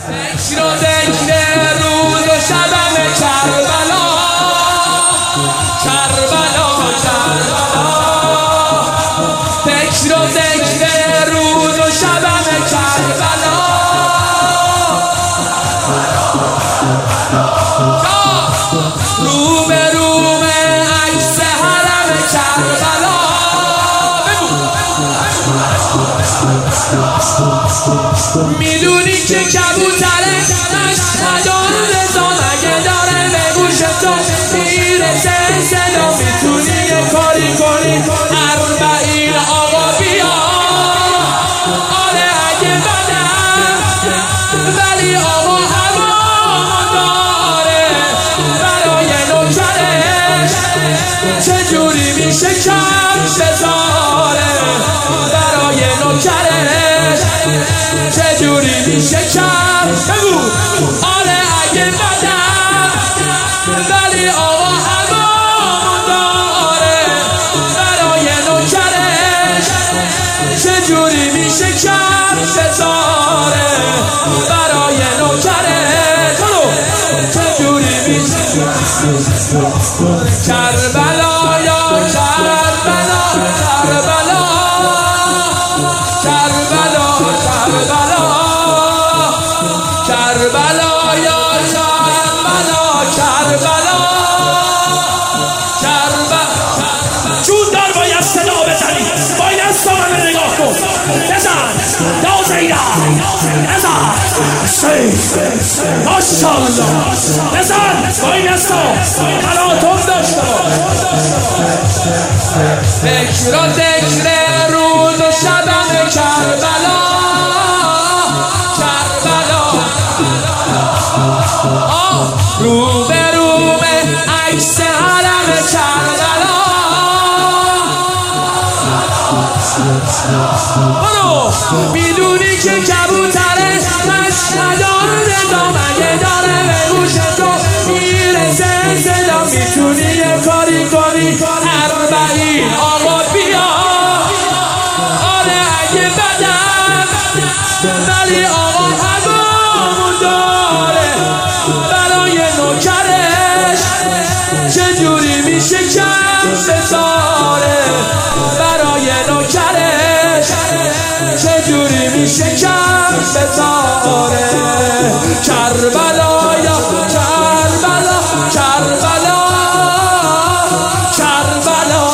فکر و ذکر روز و شبم کربلا کربلا کربلا فکر و ذکر روز و شبم کربلا روبروم عکس حرم کربلا میدونی که کبوتره نداره رضا مگه داره به گوش تو میرسه صدا میتونی یه کاری کنی 40 آقا بیا آره اگه بدم ولی آقا هوا داره برای نوکرش چجوری میشه کم بذاره برای نوکرش چجوری میشه کم بگو آره اگه بدم ولی آقا هوا داره برای نوکرش چجوری میشه کم بذاره برای نوکرش چجوری میشه کربلا یا کربلا کربلا کربلا کربلا کربلا یا کربلا کربلا کربلا جون دار باید صدا بزنی باید سامن نگاه کن بزن یا زیرم بزن ماشاءالله بزن باید سام براتون داشته فکر و ذکر روز و شبم کربلا کربلا روبروم عکس حرم کربلا برو میدونی که کبوتره مش نداره رضا مگه داره به گوش تو میرسه صدا میتونی یه کاری کنی 40 آقا بیا آره اگه بدم ولی آقا هوامون داره برای نوکرش چجوری میشه کم بذاره برای نوکرش چجوری میشه کم بذاره کربلا یا کربلا کربلا کربلا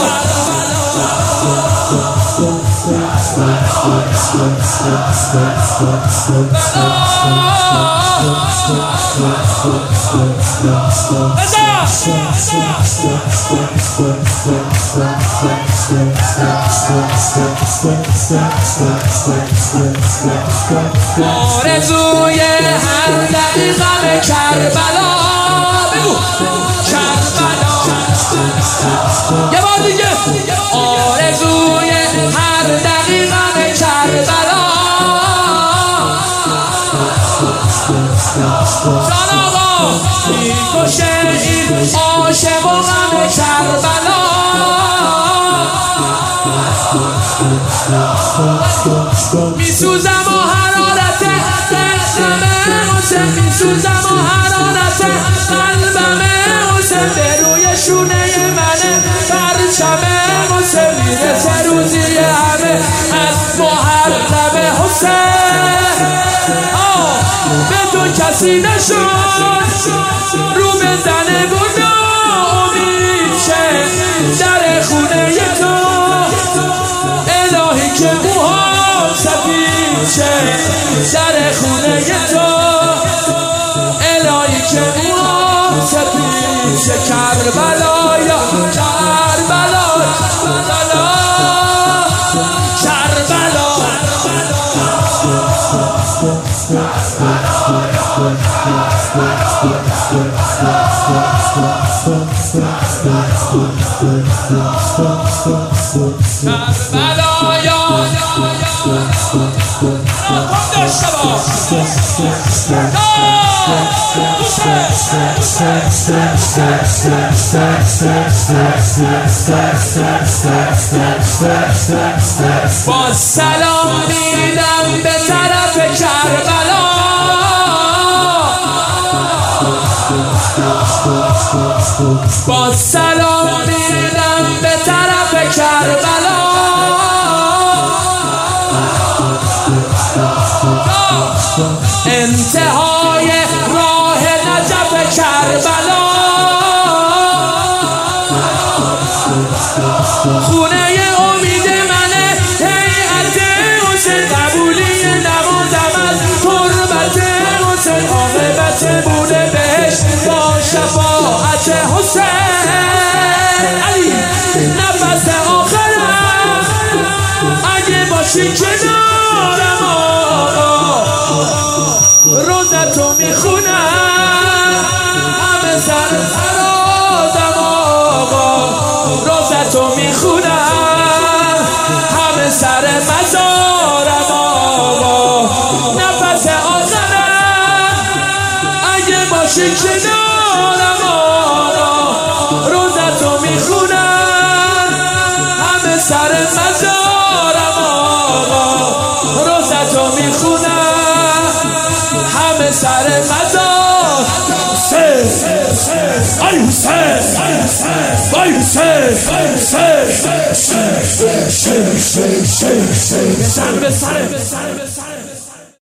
آرزوی هر دقیقم کربلا بگو کربلا یه بار دیگه آرزوی هر دقیقم کربلا جان آقا میکشه این عاشق و غم کربلا میسوزم و حرارت قلبم حسین میسوزم و حرارت قلبم حسین به روی شونه منه پرچم حسین میرسه روزی همه از محرم حسین به تو کسی نشد رو بزنه و ناامید شه در خونه تو الهی که موها سفید شه در خونه تو الهی که موها سفید شه کربلا یا کربلا کربلا کربلا با سلام میدم به طرف کربلا با سلام میرم به طرف کربلا، انتهای راه نجف کربلا، خونه امید منه هیئت حسین، قبولی نمازم از تربت حسین، عاقبت بوده بهش با شفاعت حسین علی. نفس آخرم اگه باشی کنارم آقا، روزتو میخونم همه سر فرازم آقا، روزتو میخونم همه سر مزارم آقا، نفس آخرم اگه باشی کنارم آقا، روزتو میخونم همه سر مزارم آقا، روزتو میخونم همه سر مزار. ای حسین ای حسین، بزن به سر